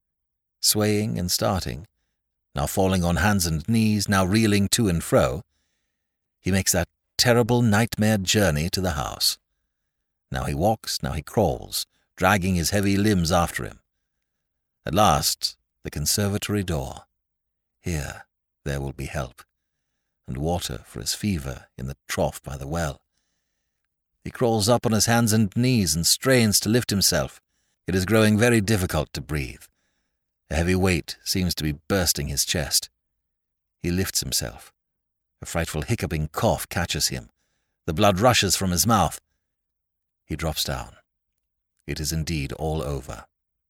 Speaker 2: Swaying and starting, now falling on hands and knees, now reeling to and fro, he makes that terrible nightmare journey to the house. Now he walks, now he crawls, dragging his heavy limbs after him. At last, the conservatory door. Here there will be help, and water for his fever in the trough by the well. He crawls up on his hands and knees and strains to lift himself. It is growing very difficult to breathe. A heavy weight seems to be bursting his chest. He lifts himself. A frightful hiccuping cough catches him. The blood rushes from his mouth. He drops down. It is indeed all over.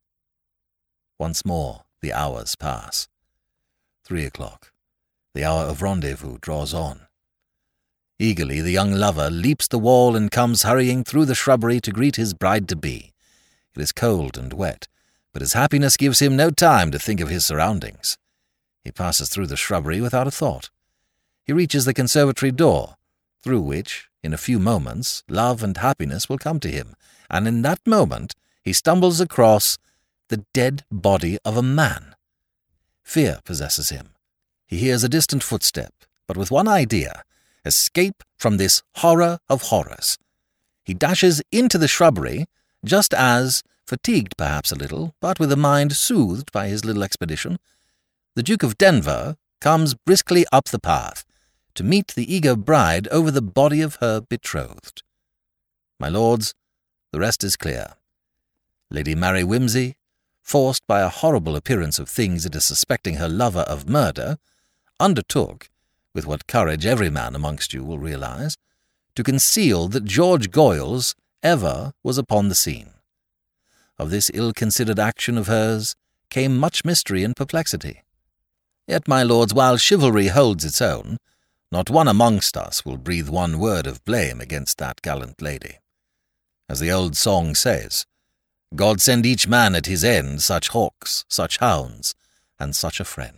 Speaker 2: Once more the hours pass. Three o'clock. The hour of rendezvous draws on. Eagerly the young lover leaps the wall and comes hurrying through the shrubbery to greet his bride-to-be. It is cold and wet, but his happiness gives him no time to think of his surroundings. He passes through the shrubbery without a thought. He reaches the conservatory door, through which, in a few moments, love and happiness will come to him, and in that moment he stumbles across the dead body of a man. Fear possesses him. He hears a distant footstep, but with one idea: escape from this horror of horrors. He dashes into the shrubbery, just as, fatigued perhaps a little, but with a mind soothed by his little expedition, the Duke of Denver comes briskly up the path to meet the eager bride over the body of her betrothed. My lords, the rest is clear. Lady Mary Wimsey, forced by a horrible appearance of things into suspecting her lover of murder, undertook, with what courage every man amongst you will realize, to conceal that George Goyles ever was upon the scene. Of this ill-considered action of hers came much mystery and perplexity. Yet, my lords, while chivalry holds its own, not one amongst us will breathe one word of blame against that gallant lady. As the old song says, God send each man at his end such hawks, such hounds, and such a friend.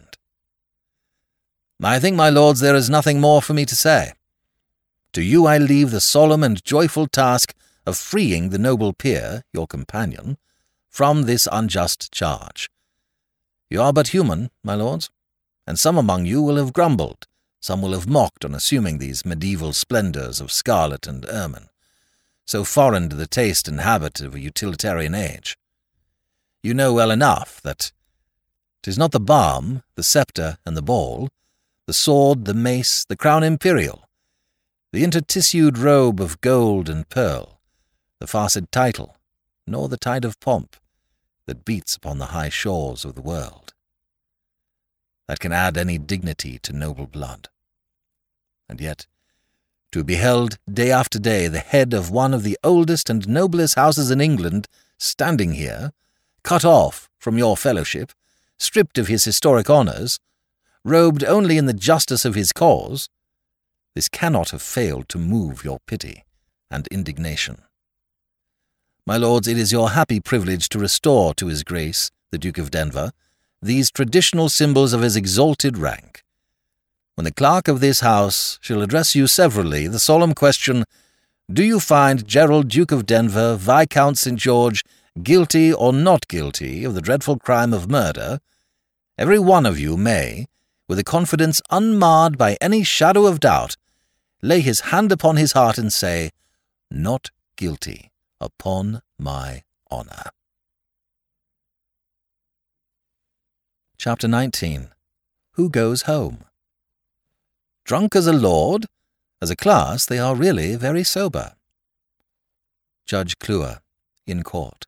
Speaker 2: I think, my lords, there is nothing more for me to say. To you I leave the solemn and joyful task of freeing the noble peer, your companion, from this unjust charge. You are but human, my lords, and some among you will have grumbled, some will have mocked on assuming these medieval splendours of scarlet and ermine, so foreign to the taste and habit of a utilitarian age. You know well enough that 'tis not the balm, the sceptre, and the ball, the sword, the mace, the crown imperial, the intertissued robe of gold and pearl, the farcid title, nor the tide of pomp that beats upon the high shores of the world, that can add any dignity to noble blood. And yet, to be beheld day after day the head of one of the oldest and noblest houses in England standing here, cut off from your fellowship, stripped of his historic honours, robed only in the justice of his cause, this cannot have failed to move your pity and indignation. My lords, it is your happy privilege to restore to his Grace, the Duke of Denver, these traditional symbols of his exalted rank. When the clerk of this house shall address you severally the solemn question, do you find Gerald, Duke of Denver, Viscount Saint George, guilty or not guilty of the dreadful crime of murder, every one of you may, with a confidence unmarred by any shadow of doubt, lay his hand upon his heart and say, not guilty, upon my honour. Chapter nineteen. Who Goes Home? Drunk as a lord, as a class they are really very sober. Judge Cluer, in court.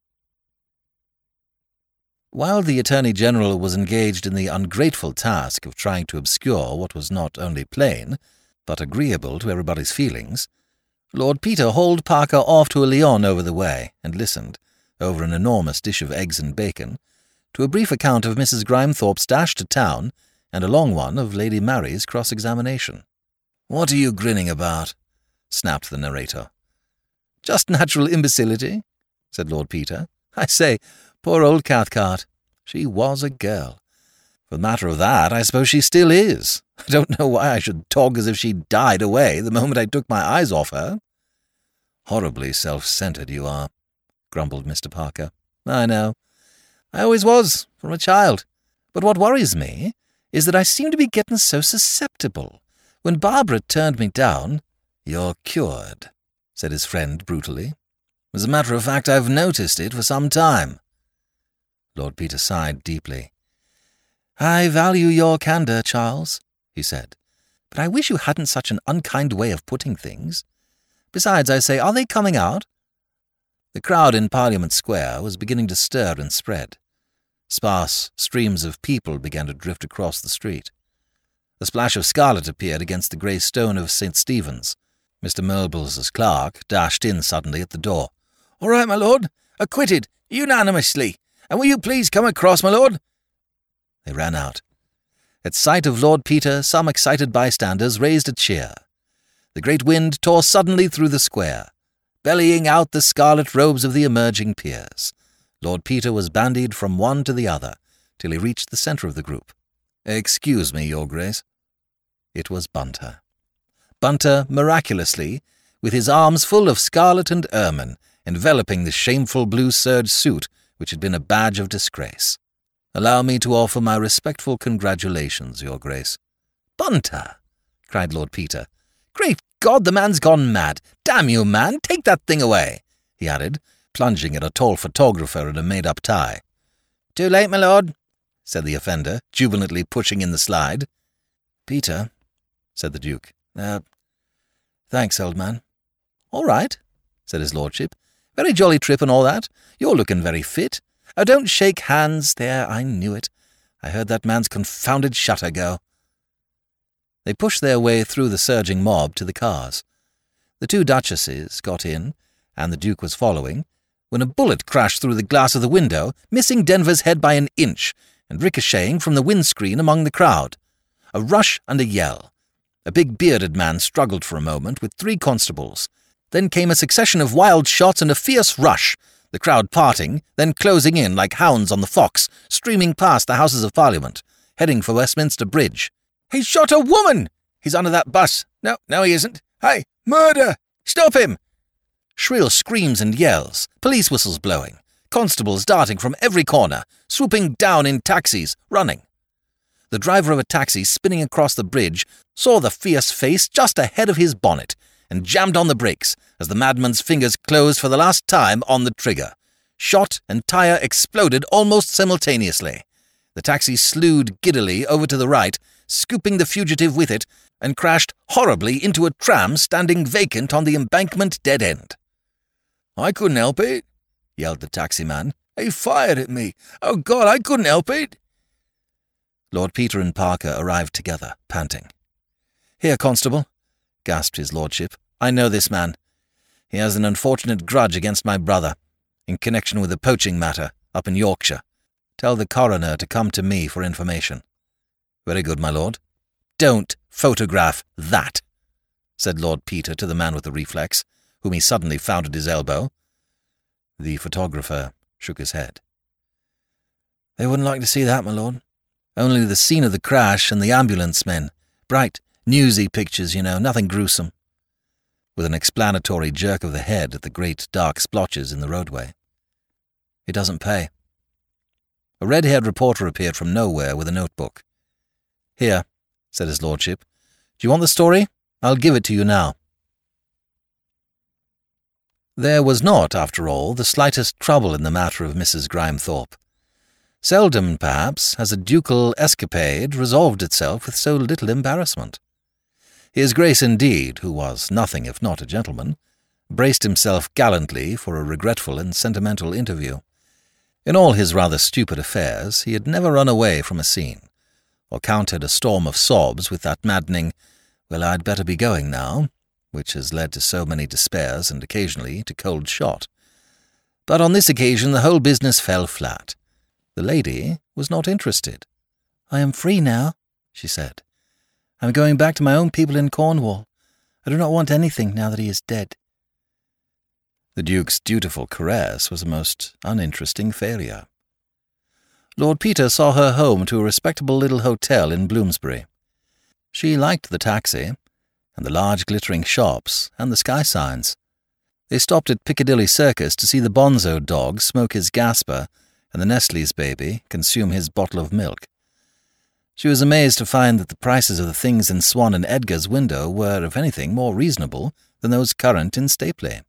Speaker 2: While the Attorney General was engaged in the ungrateful task of trying to obscure what was not only plain, but agreeable to everybody's feelings, Lord Peter hauled Parker off to a Lyon over the way and listened, over an enormous dish of eggs and bacon, to a brief account of Missus Grimethorpe's dash to town and a long one of Lady Mary's cross-examination. "What are you grinning about?" snapped the narrator. "Just natural imbecility," said Lord Peter. "I say, poor old Cathcart. She was a girl. For the matter of that, I suppose she still is. I don't know why I should talk as if she died away the moment I took my eyes off her." "Horribly self-centred you are," grumbled Mister Parker. "I know. I always was, from a child. But what worries me is that I seem to be getting so susceptible. When Barbara turned me down—" "You're cured," said his friend brutally. "As a matter of fact, I've noticed it for some time." Lord Peter sighed deeply. "I value your candour, Charles," he said, "but I wish you hadn't such an unkind way of putting things. Besides, I say, are they coming out?" The crowd in Parliament Square was beginning to stir and spread. Sparse streams of people began to drift across the street. A splash of scarlet appeared against the grey stone of Saint Stephen's. Mister Mulble's clerk dashed in suddenly at the door. "All right, my lord. Acquitted, unanimously. And will you please come across, my lord?" They ran out. At sight of Lord Peter, some excited bystanders raised a cheer. The great wind tore suddenly through the square, bellying out the scarlet robes of the emerging peers. Lord Peter was bandied from one to the other, till he reached the centre of the group. "Excuse me, Your Grace." It was Bunter. Bunter, miraculously, with his arms full of scarlet and ermine, enveloping the shameful blue serge suit which had been a badge of disgrace. "Allow me to offer my respectful congratulations, Your Grace." "Bunter!" cried Lord Peter. "Great God, the man's gone mad! Damn you, man, take that thing away!" he added, plunging at a tall photographer in a made-up tie. "Too late, my lord," said the offender, jubilantly pushing in the slide. "Peter," said the Duke. Uh, thanks, old man." "All right," said his lordship. "Very jolly trip and all that. You're looking very fit. Oh, don't shake hands. There, I knew it. I heard that man's confounded shutter go." They pushed their way through the surging mob to the cars. The two duchesses got in, and the Duke was following, when a bullet crashed through the glass of the window, missing Denver's head by an inch, and ricocheting from the windscreen among the crowd. A rush and a yell. A big bearded man struggled for a moment with three constables. Then came a succession of wild shots and a fierce rush, the crowd parting, then closing in like hounds on the fox, streaming past the Houses of Parliament, heading for Westminster Bridge. "He's shot a woman! He's under that bus! No, no, he isn't! Hey, murder! Stop him!" Shrill screams and yells, police whistles blowing, constables darting from every corner, swooping down in taxis, running. The driver of a taxi spinning across the bridge saw the fierce face just ahead of his bonnet and jammed on the brakes as the madman's fingers closed for the last time on the trigger. Shot and tire exploded almost simultaneously. The taxi slewed giddily over to the right, scooping the fugitive with it, and crashed horribly into a tram standing vacant on the embankment dead end.
Speaker 3: I couldn't help it," yelled the taxi-man. "He fired at me. Oh, God, I couldn't help it."
Speaker 2: Lord Peter and Parker arrived together, panting. "Here, constable," gasped his lordship. "I know this man. He has an unfortunate grudge against my brother, in connection with a poaching matter up in Yorkshire. Tell the coroner to come to me for information." "Very good, my lord." "Don't photograph that," said Lord Peter to the man with the reflex, whom he suddenly found at his elbow. The photographer shook his head. "They wouldn't like to see that, my lord. Only the scene of the crash and the ambulance men. Bright, newsy pictures, you know, nothing gruesome," with an explanatory jerk of the head at the great dark splotches in the roadway. "It doesn't pay." A red-haired reporter appeared from nowhere with a notebook. "Here," said his lordship. "Do you want the story? I'll give it to you now." There was not, after all, the slightest trouble in the matter of Missus Grimethorpe. Seldom, perhaps, has a ducal escapade resolved itself with so little embarrassment. His Grace indeed, who was nothing if not a gentleman, braced himself gallantly for a regretful and sentimental interview. In all his rather stupid affairs, he had never run away from a scene, or countered a storm of sobs with that maddening, "Well, I'd better be going now," which has led to so many despairs and occasionally to cold shot. But on this occasion the whole business fell flat. The lady was not interested. "I am free now," she said. "I am going back to my own people in Cornwall. I do not want anything now that he is dead." The Duke's dutiful caress was a most uninteresting failure. Lord Peter saw her home to a respectable little hotel in Bloomsbury. She liked the taxi, and the large glittering shops, and the sky signs. They stopped at Piccadilly Circus to see the Bonzo dog smoke his Gasper and the Nestle's baby consume his bottle of milk. She was amazed to find that the prices of the things in Swan and Edgar's window were, if anything, more reasonable than those current in Stapley.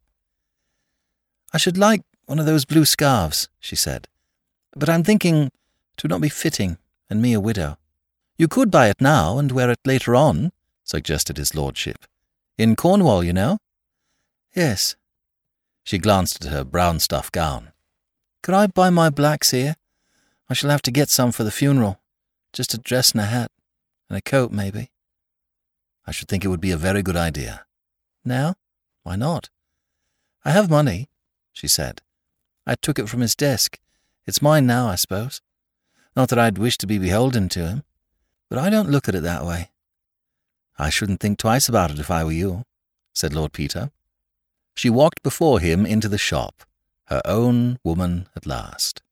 Speaker 2: "I should like one of those blue scarves," she said, "but I'm thinking it would not be fitting, and me a widow." "You could buy it now and wear it later on," suggested his lordship. "In Cornwall, you know." "Yes." She glanced at her brown stuff gown. "Could I buy my blacks here? I shall have to get some for the funeral. Just a dress and a hat, and a coat, maybe." "I should think it would be a very good idea." "Now? Why not?" "I have money," she said. "I took it from his desk. It's mine now, I suppose. Not that I'd wish to be beholden to him, but I don't look at it that way." "I shouldn't think twice about it if I were you," said Lord Peter. She walked before him into the shop, her own woman at last.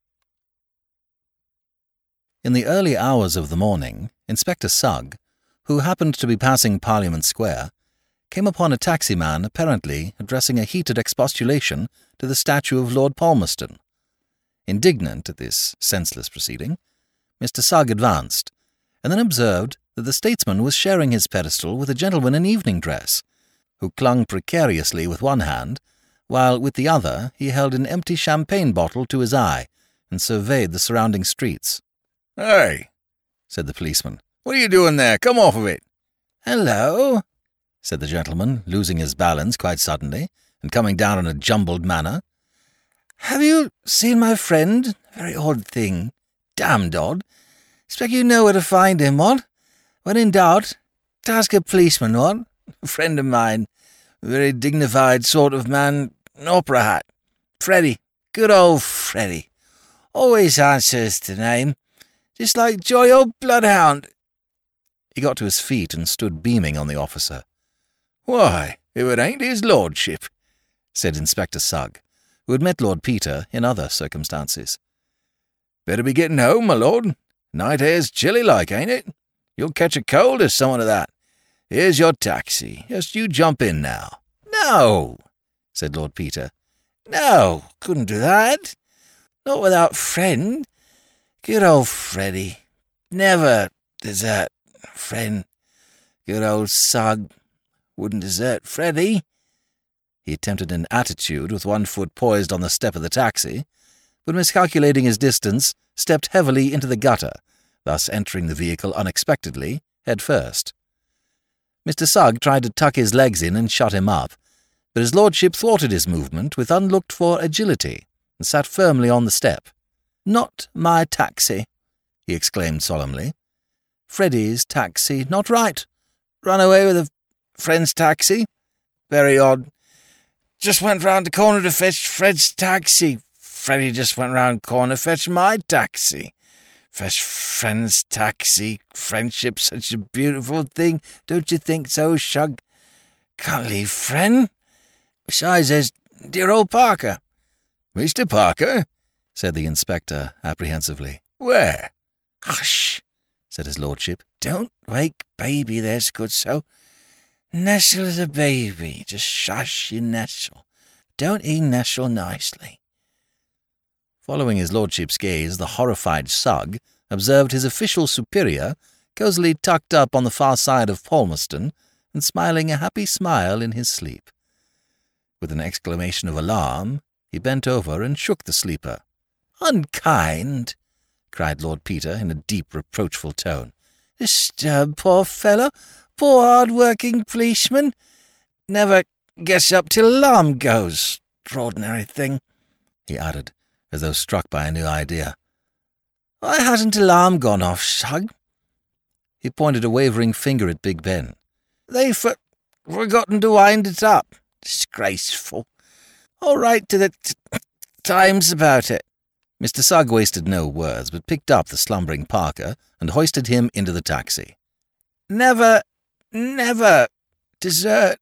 Speaker 2: In the early hours of the morning, Inspector Sugg, who happened to be passing Parliament Square, came upon a taxi-man apparently addressing a heated expostulation to the statue of Lord Palmerston. Indignant at this senseless proceeding, Mister Sugg advanced, and then observed that the statesman was sharing his pedestal with a gentleman in evening dress, who clung precariously with one hand, while with the other he held an empty champagne bottle to his eye and surveyed the surrounding streets.
Speaker 3: "Hey," said the policeman, "what are you doing there? Come off of it."
Speaker 2: "Hello," said the gentleman, losing his balance quite suddenly and coming down in a jumbled manner. "Have you seen my friend? Very odd thing. Damned odd. Expect you know where to find him, what? When in doubt, ask a policeman, what? A friend of mine. Very dignified sort of man. Opera hat. Freddy. Good old Freddy. Always answers to name. Just like jolly old bloodhound." He got to his feet and stood beaming on the officer.
Speaker 3: "Why, if it ain't his lordship,"
Speaker 2: said Inspector Sugg, who had met Lord Peter in other circumstances.
Speaker 3: "Better be getting home, my lord. Night air's chilly like, ain't it? You'll catch a cold or something of that. Here's your taxi. Just you jump in now."
Speaker 2: "No," said Lord Peter. "No, couldn't do that. Not without friend. Good old Freddy. Never desert friend. Good old Sugg. Wouldn't desert Freddy." He attempted an attitude with one foot poised on the step of the taxi, but miscalculating his distance, stepped heavily into the gutter, thus entering the vehicle unexpectedly, head first. Mister Sugg tried to tuck his legs in and shut him up, but his lordship thwarted his movement with unlooked-for agility and sat firmly on the step. "Not my taxi," he exclaimed solemnly. "Freddie's taxi. Not right. Run away with a friend's taxi? Very odd. Just went round the corner to fetch Fred's taxi. Freddie just went round the corner to fetch my taxi. Fetch friend's taxi. Friendship's such a beautiful thing. Don't you think so, Shug? Can't leave friend. Besides, there's dear old Parker."
Speaker 3: "Mister Parker?"
Speaker 2: said the inspector apprehensively.
Speaker 3: "Where?"
Speaker 2: "Hush," said his lordship.
Speaker 3: "Don't wake baby, there's good so. Nestle as a baby. Just shush, you nestle. Don't he nestle nicely?"
Speaker 2: Following his lordship's gaze, the horrified Sugg observed his official superior cosily tucked up on the far side of Palmerston and smiling a happy smile in his sleep. With an exclamation of alarm, he bent over and shook the sleeper.
Speaker 3: "Unkind!" cried Lord Peter in a deep, reproachful tone. "Disturb poor fellow, poor hard-working policeman. Never gets up till alarm goes. Extraordinary thing," he added, as though struck by a new idea. "Why hasn't alarm gone off, Shug?"
Speaker 2: He pointed a wavering finger at Big Ben.
Speaker 3: "They've for- forgotten to wind it up. Disgraceful. I'll write to the t- Times about it."
Speaker 2: Mister Sugg wasted no words, but picked up the slumbering Parker and hoisted him into the taxi.
Speaker 3: "Never, never desert,"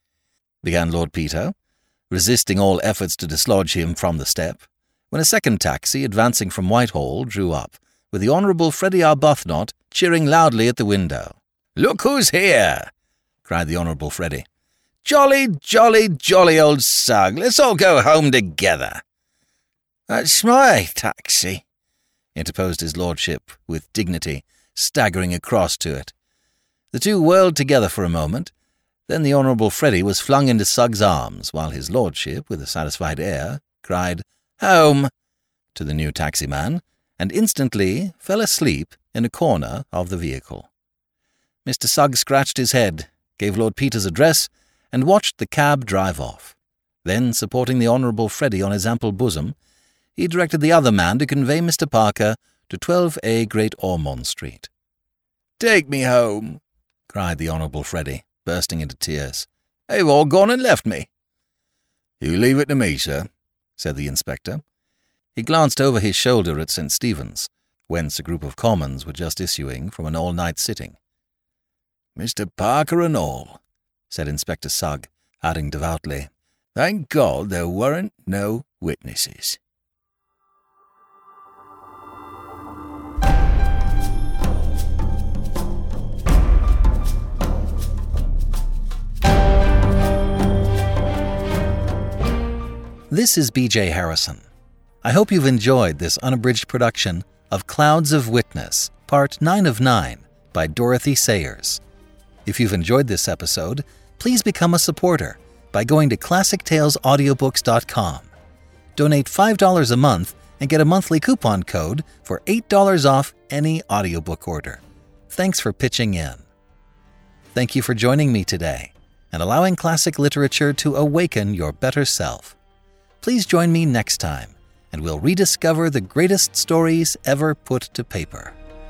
Speaker 2: began Lord Peter, resisting all efforts to dislodge him from the step, when a second taxi, advancing from Whitehall, drew up, with the Honourable Freddie Arbuthnot cheering loudly at the window.
Speaker 3: "Look who's here!"
Speaker 2: cried the Honourable Freddie.
Speaker 3: "Jolly, jolly, jolly old Sugg. Let's all go home together." "That's my taxi,"
Speaker 2: interposed his lordship with dignity, staggering across to it. The two whirled together for a moment. Then the Honourable Freddie was flung into Sugg's arms, while his lordship, with a satisfied air, cried, "Home!" to the new taximan, and instantly fell asleep in a corner of the vehicle. Mister Sugg scratched his head, gave Lord Peter's address, and watched the cab drive off. Then, supporting the Honourable Freddie on his ample bosom, he directed the other man to convey Mister Parker to twelve A Great Ormond Street.
Speaker 3: "Take me home," cried the Honourable Freddie, bursting into tears. "They've all gone and left me."
Speaker 2: "You leave it to me, sir," said the inspector. He glanced over his shoulder at Saint Stephen's, whence a group of commons were just issuing from an all-night sitting.
Speaker 3: "Mister Parker and all," said Inspector Sugg, adding devoutly, "Thank God there weren't no witnesses."
Speaker 2: This is B J Harrison. I hope you've enjoyed this unabridged production of Clouds of Witness, Part nine of nine, by Dorothy Sayers. If you've enjoyed this episode, please become a supporter by going to classic tales audiobooks dot com. Donate five dollars a month and get a monthly coupon code for eight dollars off any audiobook order. Thanks for pitching in. Thank you for joining me today and allowing classic literature to awaken your better self. Please join me next time, and we'll rediscover the greatest stories ever put to paper.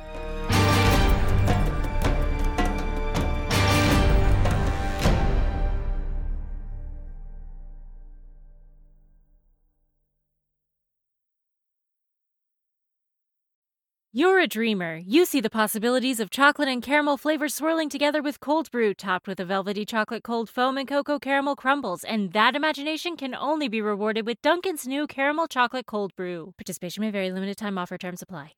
Speaker 4: You're a dreamer. You see the possibilities of chocolate and caramel flavors swirling together with cold brew, topped with a velvety chocolate cold foam and cocoa caramel crumbles, and that imagination can only be rewarded with Dunkin's new caramel chocolate cold brew. Participation may vary. Limited time offer. Terms apply.